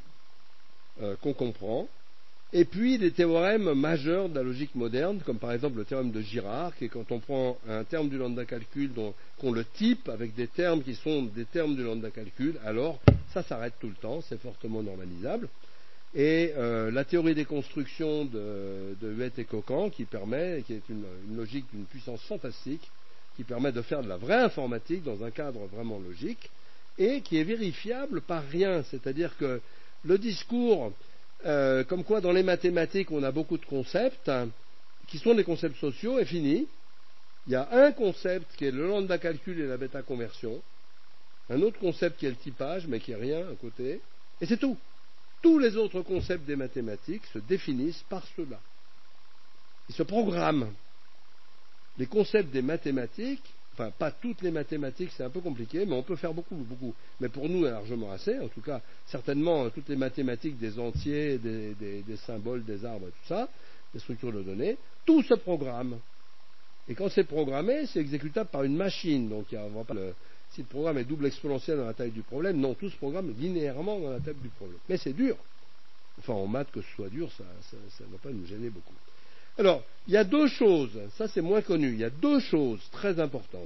qu'on comprend. Et puis des théorèmes majeurs de la logique moderne, comme par exemple le théorème de Girard, qui est quand on prend un terme du lambda calcul qu'on le type avec des termes qui sont des termes du lambda calcul, alors ça s'arrête tout le temps, c'est fortement normalisable. Et la théorie des constructions de Huet et Cocan, qui est une logique d'une puissance fantastique, qui permet de faire de la vraie informatique dans un cadre vraiment logique, et qui est vérifiable par rien. C'est-à-dire que le discours, comme quoi dans les mathématiques on a beaucoup de concepts, qui sont des concepts sociaux, est fini. Il y a un concept qui est le lambda calcul et la bêta conversion, un autre concept qui est le typage, mais qui est rien à côté, et c'est tout. Tous les autres concepts des mathématiques se définissent par cela. Ils se programment. Les concepts des mathématiques, enfin pas toutes les mathématiques, c'est un peu compliqué, mais on peut faire beaucoup. Mais pour nous, largement assez. En tout cas, certainement toutes les mathématiques des entiers, des symboles, des arbres, tout ça, des structures de données, tout se programme. Et quand c'est programmé, c'est exécutable par une machine. Donc il y a pas si le programme est double exponentiel dans la taille du problème, non, tout se programme linéairement dans la taille du problème. Mais c'est dur. Enfin, en maths, que ce soit dur, ça ne va pas nous gêner beaucoup. Alors, il y a 2 choses, ça c'est moins connu, il y a 2 choses très importantes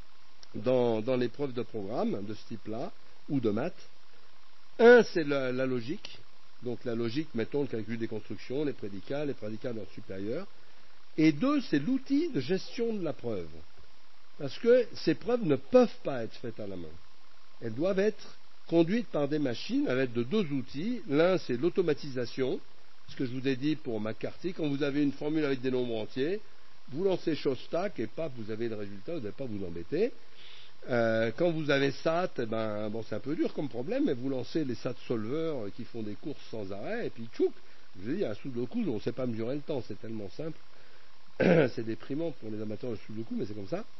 dans les preuves de programme de ce type-là, ou de maths. Un, c'est la logique. Donc la logique, mettons le calcul des constructions, les prédicats d'ordre supérieur. Et 2, c'est l'outil de gestion de la preuve. Parce que ces preuves ne peuvent pas être faites à la main. Elles doivent être conduites par des machines à l'aide de 2 outils. L'un, c'est l'automatisation, ce que je vous ai dit pour McCarthy. Quand vous avez une formule avec des nombres entiers, vous lancez Shostak et paf, vous avez le résultat, vous n'allez pas vous embêter. Quand vous avez SAT, c'est un peu dur comme problème, mais vous lancez les SAT solvers qui font des courses sans arrêt, et puis tchouk, je vous dis, un Sudoku, on ne sait pas mesurer le temps, c'est tellement simple. C'est déprimant pour les amateurs de Sudoku, mais c'est comme ça.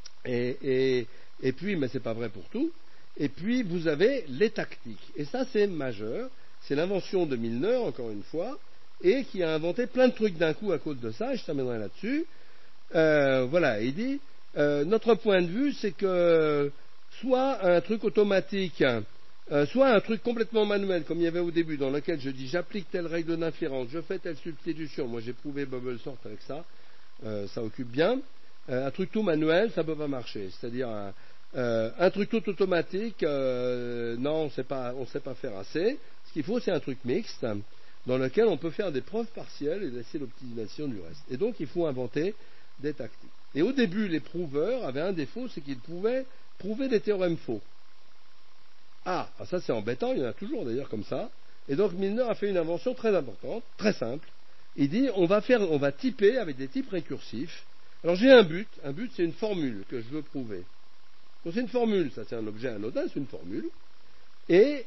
Et puis, mais c'est pas vrai pour tout. Et puis, vous avez les tactiques. Et ça, c'est majeur. C'est l'invention de Milner, encore une fois, et qui a inventé plein de trucs d'un coup à cause de ça, et je t'amènerai là-dessus. Voilà, il dit, notre point de vue, c'est que soit un truc automatique, soit un truc complètement manuel, comme il y avait au début, dans lequel je dis, j'applique telle règle d'inférence, je fais telle substitution. Moi, j'ai prouvé bubble sort avec ça. Ça occupe bien. Un truc tout manuel, ça ne peut pas marcher. C'est-à-dire un truc tout automatique, non, on ne sait pas faire assez. Ce qu'il faut, c'est un truc mixte, dans lequel on peut faire des preuves partielles et laisser l'optimisation du reste. Et donc, il faut inventer des tactiques. Et au début, les prouveurs avaient un défaut, c'est qu'ils pouvaient prouver des théorèmes faux. Ah, ça c'est embêtant, il y en a toujours d'ailleurs comme ça. Et donc Milner a fait une invention très importante, très simple. Il dit, on va typer avec des types récursifs. Alors j'ai un but c'est une formule que je veux prouver. Donc c'est une formule, ça c'est un objet anodin, c'est une formule. Et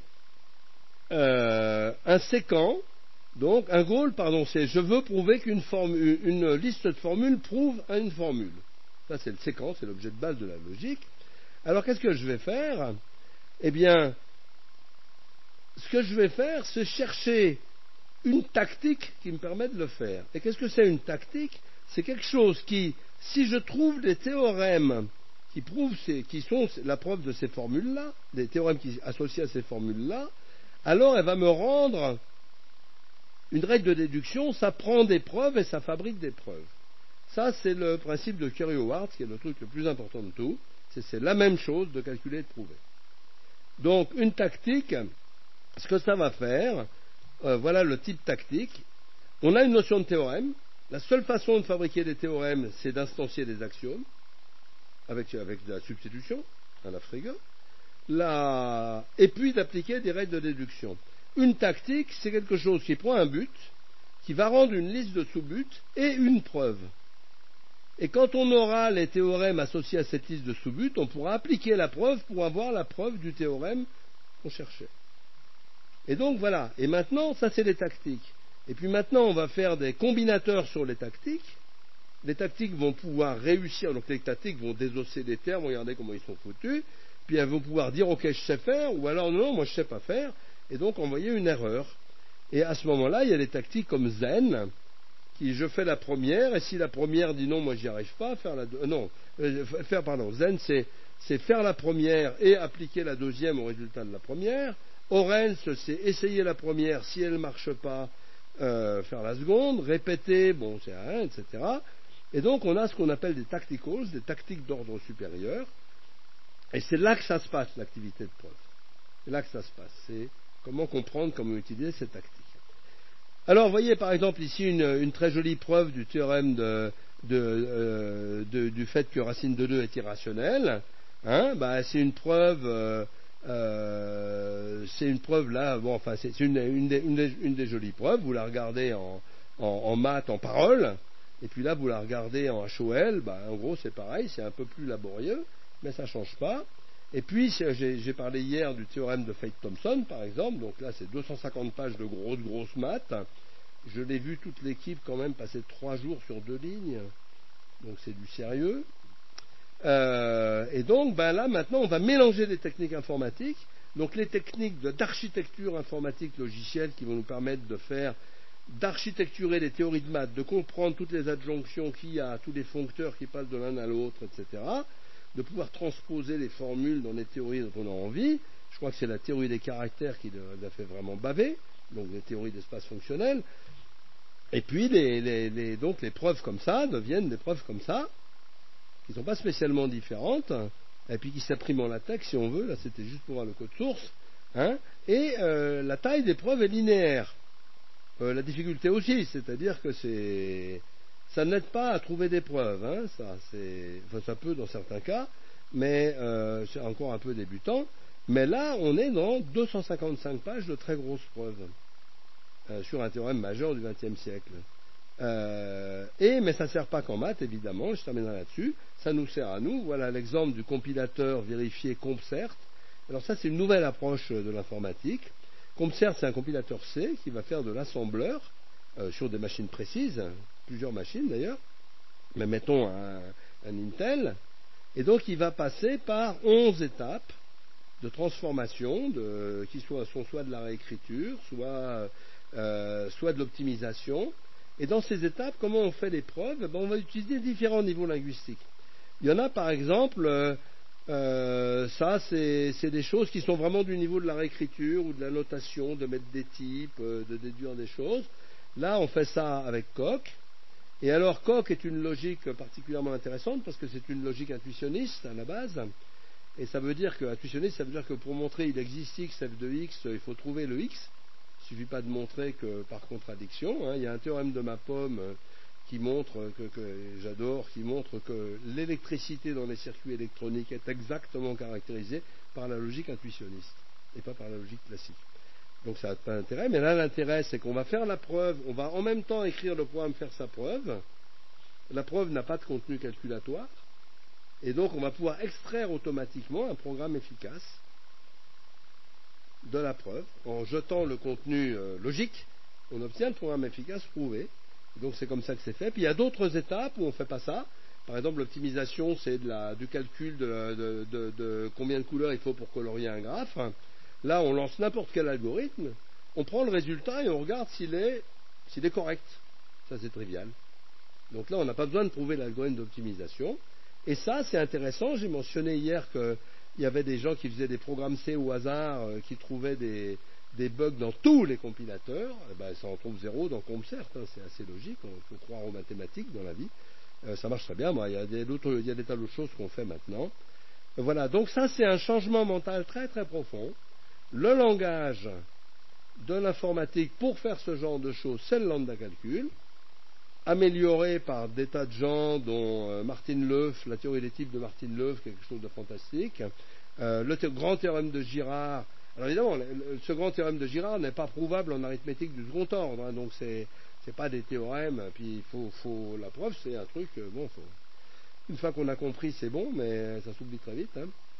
un séquent, donc un goal, pardon, c'est je veux prouver une liste de formules prouve une formule. Ça c'est le séquent, c'est l'objet de base de la logique. Alors qu'est-ce que je vais faire? Eh bien, ce que je vais faire, c'est chercher une tactique qui me permet de le faire. Et qu'est-ce que c'est une tactique? C'est quelque chose qui, si je trouve des théorèmes qui sont la preuve de ces formules-là, des théorèmes qui associés à ces formules-là, alors elle va me rendre une règle de déduction, ça prend des preuves et ça fabrique des preuves. Ça, c'est le principe de Curie-Howard, qui est le truc le plus important de tout. C'est la même chose de calculer et de prouver. Donc, une tactique, ce que ça va faire, voilà le type tactique. On a une notion de théorème. La seule façon de fabriquer des théorèmes, c'est d'instancier des axiomes, avec de la substitution, à la Frege, et puis d'appliquer des règles de déduction. Une tactique, c'est quelque chose qui prend un but, qui va rendre une liste de sous-buts et une preuve. Et quand on aura les théorèmes associés à cette liste de sous-buts, on pourra appliquer la preuve pour avoir la preuve du théorème qu'on cherchait. Et donc voilà. Et maintenant, ça c'est les tactiques. Et puis maintenant, on va faire des combinateurs sur les tactiques. Les tactiques vont pouvoir réussir, donc les tactiques vont désosser des termes, regardez comment ils sont foutus, puis elles vont pouvoir dire ok je sais faire, ou alors non, moi je sais pas faire, et donc envoyer une erreur. Et à ce moment-là, il y a des tactiques comme Zen, qui je fais la première, et si la première dit non, moi j'y arrive pas, Zen c'est faire la première et appliquer la deuxième au résultat de la première. Orens, c'est essayer la première, si elle ne marche pas, faire la seconde, répéter, bon c'est rien, etc. Et donc on a ce qu'on appelle des tacticals, des tactiques d'ordre supérieur, et c'est là que ça se passe, l'activité de preuve. C'est là que ça se passe, c'est comment comprendre, comment utiliser ces tactiques. Alors, vous voyez par exemple ici une très jolie preuve du théorème du fait que racine de 2 est irrationnelle. Hein, c'est une preuve là, bon, enfin, c'est une des jolies preuves. Vous la regardez en maths, en parole, et puis là, vous la regardez en HOL. En gros, c'est pareil, c'est un peu plus laborieux, mais ça ne change pas. Et puis, j'ai parlé hier du théorème de Feit-Thomson, par exemple. Donc là, c'est 250 pages de grosses maths. Je l'ai vu toute l'équipe quand même passer 3 jours sur 2 lignes. Donc c'est du sérieux. Et donc, là, maintenant, on va mélanger des techniques informatiques. Donc les techniques d'architecture informatique logicielle qui vont nous permettre d'architecturer les théories de maths, de comprendre toutes les adjonctions qu'il y a, tous les foncteurs qui passent de l'un à l'autre, etc., de pouvoir transposer les formules dans les théories dont on a envie. Je crois que c'est la théorie des caractères qui l'a fait vraiment baver, donc les théories d'espace fonctionnel. Et puis donc les preuves comme ça deviennent des preuves comme ça, qui ne sont pas spécialement différentes, et puis qui s'impriment en latex si on veut, là c'était juste pour voir le code source, hein, et la taille des preuves est linéaire. La difficulté aussi, c'est-à-dire que ça n'aide pas à trouver des preuves, hein, ça peut dans certains cas, mais c'est encore un peu débutant. Mais là, on est dans 255 pages de très grosses preuves sur un théorème majeur du XXe siècle. Mais ça ne sert pas qu'en maths, évidemment, je terminerai là-dessus. Ça nous sert à nous. Voilà l'exemple du compilateur vérifié CompCert. Alors ça, c'est une nouvelle approche de l'informatique. CompCert, c'est un compilateur C qui va faire de l'assembleur sur des machines précises, plusieurs machines d'ailleurs, mais mettons un Intel. Et donc, il va passer par 11 étapes de transformation qui sont soit de la réécriture, soit de l'optimisation. Et dans ces étapes, comment on fait les preuves? On va utiliser différents niveaux linguistiques. Il y en a par exemple, ça c'est des choses qui sont vraiment du niveau de la réécriture ou de la notation, de mettre des types, de déduire des choses. Là, on fait ça avec Coq. Et alors, Coq est une logique particulièrement intéressante parce que c'est une logique intuitionniste à la base. Et ça veut dire que intuitionniste, ça veut dire que pour montrer il existe x, f de x, il faut trouver le x. Il ne suffit pas de montrer que par contradiction. Hein. Il y a un théorème de ma pomme qui montre, que j'adore, qui montre que l'électricité dans les circuits électroniques est exactement caractérisée par la logique intuitionniste et pas par la logique classique. Donc ça n'a pas d'intérêt. Mais là, l'intérêt, c'est qu'on va faire la preuve, on va en même temps écrire le programme faire sa preuve. La preuve n'a pas de contenu calculatoire. Et donc on va pouvoir extraire automatiquement un programme efficace de la preuve. En jetant le contenu logique, on obtient le programme efficace prouvé. Donc c'est comme ça que c'est fait. Puis il y a d'autres étapes où on ne fait pas ça. Par exemple, l'optimisation, c'est du calcul de combien de couleurs il faut pour colorier un graphe. Là, on lance n'importe quel algorithme, on prend le résultat et on regarde s'il est correct. Ça, c'est trivial. Donc là, on n'a pas besoin de prouver l'algorithme d'optimisation. Et ça, c'est intéressant. J'ai mentionné hier qu'il y avait des gens qui faisaient des programmes C au hasard, qui trouvaient des bugs dans tous les compilateurs. Eh ben, ça en trouve zéro dans CompCert. C'est assez logique. Il faut croire aux mathématiques dans la vie. Ça marche très bien. Il y a des tas d'autres choses qu'on fait maintenant. Voilà. Donc ça, c'est un changement mental très très profond. Le langage de l'informatique pour faire ce genre de choses, c'est le lambda calcul, amélioré par des tas de gens, dont Martin Löf, la théorie des types de Martin Löf, quelque chose de fantastique. Le grand théorème de Girard. Alors évidemment, ce grand théorème de Girard n'est pas prouvable en arithmétique du second ordre, donc c'est pas des théorèmes. Puis la preuve, c'est un truc. Une fois qu'on a compris, c'est bon, mais ça s'oublie très vite.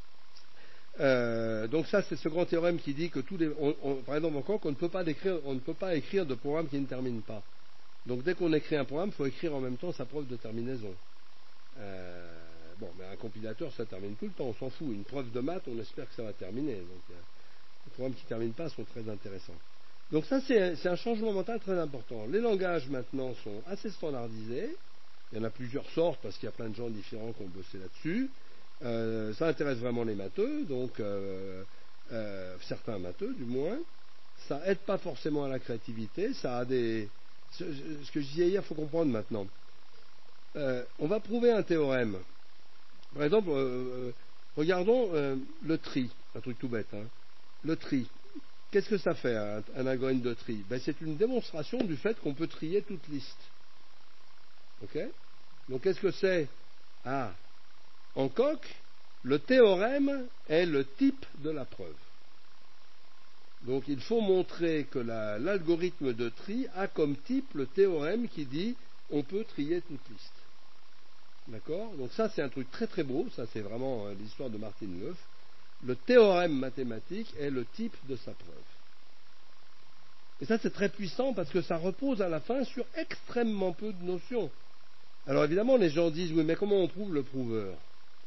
Donc ça, c'est ce grand théorème qui dit que par exemple encore qu'on ne peut pas écrire de programme qui ne termine pas. Donc dès qu'on écrit un programme, il faut écrire en même temps sa preuve de terminaison. Mais un compilateur, ça termine tout le temps, on s'en fout. Une preuve de maths, on espère que ça va terminer. Donc les programmes qui ne terminent pas sont très intéressants. Donc ça, c'est un changement mental très important. Les langages maintenant sont assez standardisés. Il y en a plusieurs sortes parce qu'il y a plein de gens différents qui ont bossé là-dessus. Ça intéresse vraiment les matheux, donc certains matheux du moins. Ça aide pas forcément à la créativité. Ça a ce que je disais hier, il faut comprendre maintenant. On va prouver un théorème. Par exemple, regardons le tri, un truc tout bête. Le tri. Qu'est-ce que ça fait, un algorithme de tri? C'est une démonstration du fait qu'on peut trier toute liste. Ok? Donc qu'est-ce que c'est? En coq, le théorème est le type de la preuve. Donc il faut montrer que l'algorithme de tri a comme type le théorème qui dit on peut trier toute liste. D'accord? Donc ça, c'est un truc très très beau. Ça, c'est vraiment l'histoire de Martin Löf. Le théorème mathématique est le type de sa preuve. Et ça, c'est très puissant parce que ça repose à la fin sur extrêmement peu de notions. Alors évidemment, les gens disent, oui, mais comment on prouve le prouveur?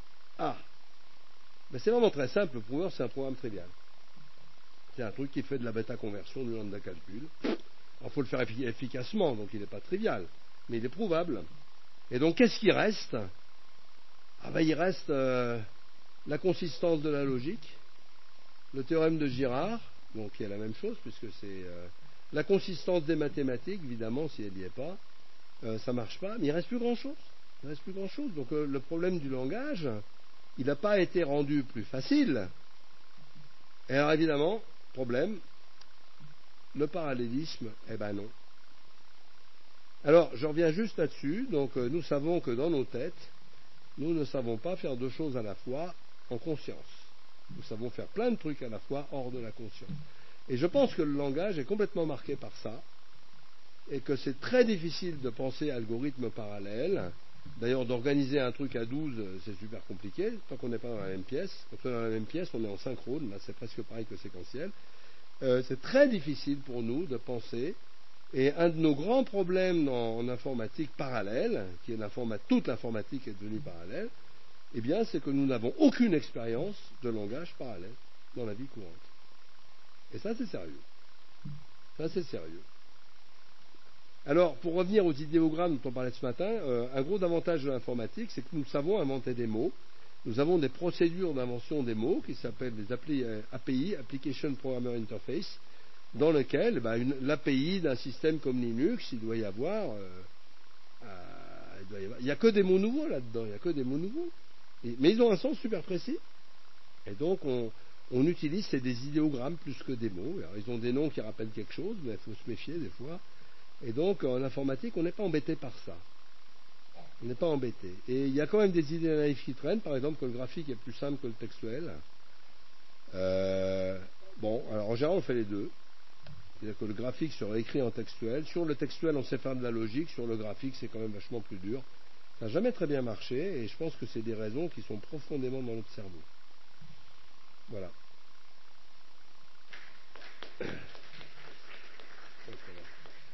C'est vraiment très simple. Le prouveur, c'est un programme trivial. C'est un truc qui fait de la bêta-conversion du lambda calcul. Il faut le faire efficacement, donc il n'est pas trivial, mais il est prouvable. Et donc, qu'est-ce qui reste? Il reste la consistance de la logique, le théorème de Girard, donc qui est la même chose, puisque c'est la consistance des mathématiques, évidemment, si elle n'y est pas, ça ne marche pas, mais il ne reste plus grand-chose. Donc, le problème du langage, il n'a pas été rendu plus facile. Et alors, évidemment, problème, le parallélisme, non. Alors, je reviens juste là-dessus. Donc, nous savons que dans nos têtes, nous ne savons pas faire deux choses à la fois en conscience. Nous savons faire plein de trucs à la fois hors de la conscience. Et je pense que le langage est complètement marqué par ça, et que c'est très difficile de penser algorithme parallèle. D'ailleurs, d'organiser un truc à 12, c'est super compliqué, tant qu'on n'est pas dans la même pièce. Quand on est dans la même pièce, on est en synchrone, là c'est presque pareil que séquentiel. C'est très difficile pour nous de penser. Et un de nos grands problèmes en informatique parallèle, qui est toute l'informatique est devenue parallèle, c'est que nous n'avons aucune expérience de langage parallèle dans la vie courante. Et ça, c'est sérieux. Alors, pour revenir aux idéogrammes dont on parlait ce matin, un gros avantage de l'informatique, c'est que nous savons inventer des mots. Nous avons des procédures d'invention des mots qui s'appellent les API, Application Programmer Interface, dans lequel l'API d'un système comme Linux, il doit y avoir... il n'y a que des mots nouveaux là-dedans, mais ils ont un sens super précis. Et donc, on utilise, c'est des idéogrammes plus que des mots. Alors, ils ont des noms qui rappellent quelque chose, mais il faut se méfier des fois. Et donc, en informatique, on n'est pas embêté par ça. On n'est pas embêté. Et il y a quand même des idées naïves qui traînent, par exemple que le graphique est plus simple que le textuel. Alors en général, on fait les deux. C'est-à-dire que le graphique sera écrit en textuel. Sur le textuel, on sait faire de la logique. Sur le graphique, c'est quand même vachement plus dur. Ça n'a jamais très bien marché et je pense que c'est des raisons qui sont profondément dans notre cerveau. Voilà.